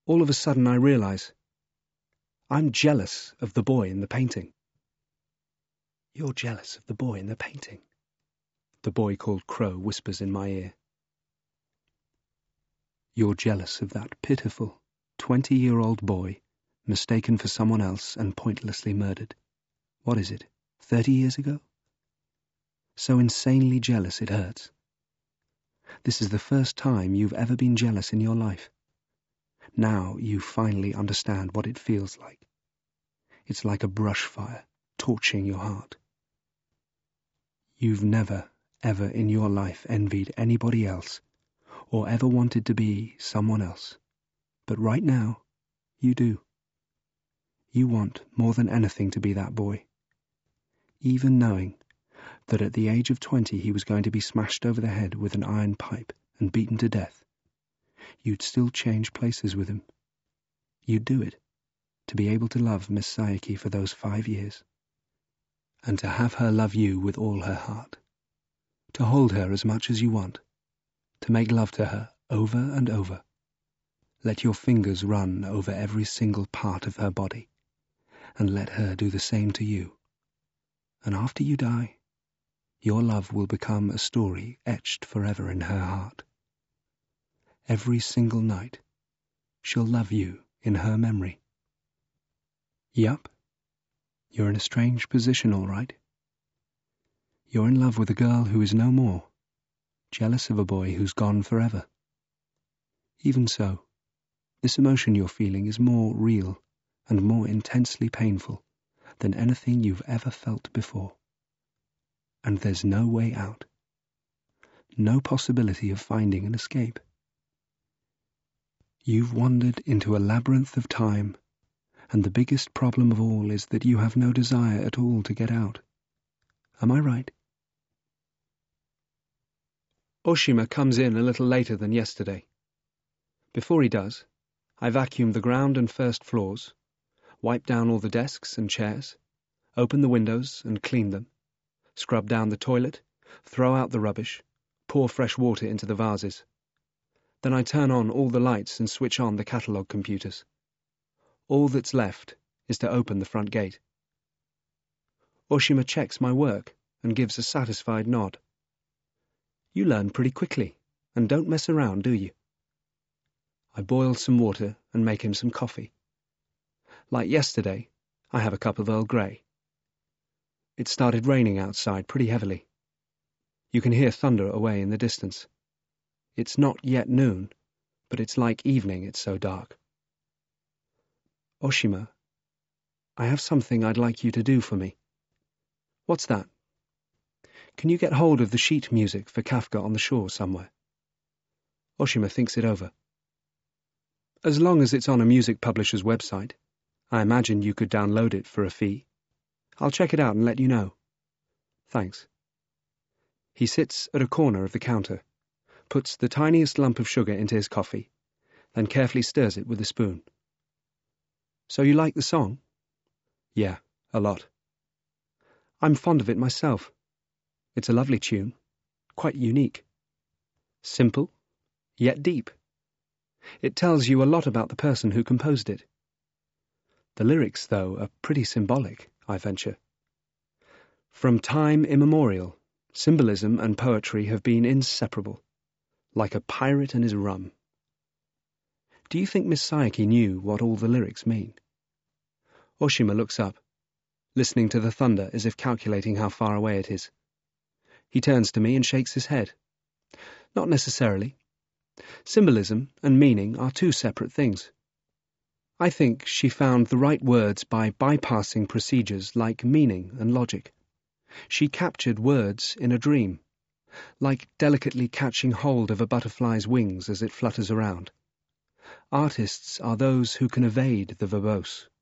all of a sudden I realize I'm jealous of the boy in the painting. You're jealous of the boy in the painting, the boy called Crow whispers in my ear. You're jealous of that pitiful 20-year-old boy mistaken for someone else and pointlessly murdered. What is it, 30 years ago? So insanely jealous it hurts. This is the first time you've ever been jealous in your life. Now you finally understand what it feels like. It's like a brush fire torching your heart. You've never, ever in your life envied anybody else or ever wanted to be someone else. But right now, you do. You want more than anything to be that boy. Even knowing that at the age of 20 he was going to be smashed over the head with an iron pipe and beaten to death, you'd still change places with him. You'd do it, to be able to love Miss Sayaki for those 5 years, and to have her love you with all her heart, to hold her as much as you want, to make love to her over and over. Let your fingers run over every single part of her body, and let her do the same to you. And after you die, your love will become a story etched forever in her heart. Every single night, she'll love you in her memory. Yup, you're in a strange position, all right. You're in love with a girl who is no more, jealous of a boy who's gone forever. Even so, this emotion you're feeling is more real and more intensely painful than anything you've ever felt before. And there's no way out. No possibility of finding an escape. You've wandered into a labyrinth of time, and the biggest problem of all is that you have no desire at all to get out. Am I right? Oshima comes in a little later than yesterday. Before he does, I vacuum the ground and first floors, wipe down all the desks and chairs, open the windows and clean them, scrub down the toilet, throw out the rubbish, pour fresh water into the vases. Then I turn on all the lights and switch on the catalogue computers. All that's left is to open the front gate. Oshima checks my work and gives a satisfied nod. You learn pretty quickly, and don't mess around, do you? I boil some water and make him some coffee. Like yesterday, I have a cup of Earl Grey. It started raining outside pretty heavily. You can hear thunder away in the distance. It's not yet noon, but it's like evening, it's so dark. Oshima, I have something I'd like you to do for me. What's that? Can you get hold of the sheet music for Kafka on the Shore somewhere? Oshima thinks it over. As long as it's on a music publisher's website, I imagine you could download it for a fee. I'll check it out and let you know. Thanks. He sits at a corner of the counter, puts the tiniest lump of sugar into his coffee, then carefully stirs it with a spoon. So you like the song? Yeah, a lot. I'm fond of it myself. It's a lovely tune, quite unique. Simple, yet deep. It tells you a lot about the person who composed it. The lyrics, though, are pretty symbolic, I venture. From time immemorial, symbolism and poetry have been inseparable, like a pirate and his rum. Do you think Miss Sayaki knew what all the lyrics mean? Oshima looks up, listening to the thunder as if calculating how far away it is. He turns to me and shakes his head. Not necessarily. Symbolism and meaning are two separate things. I think she found the right words by bypassing procedures like meaning and logic. She captured words in a dream, like delicately catching hold of a butterfly's wings as it flutters around. Artists are those who can evade the verbose,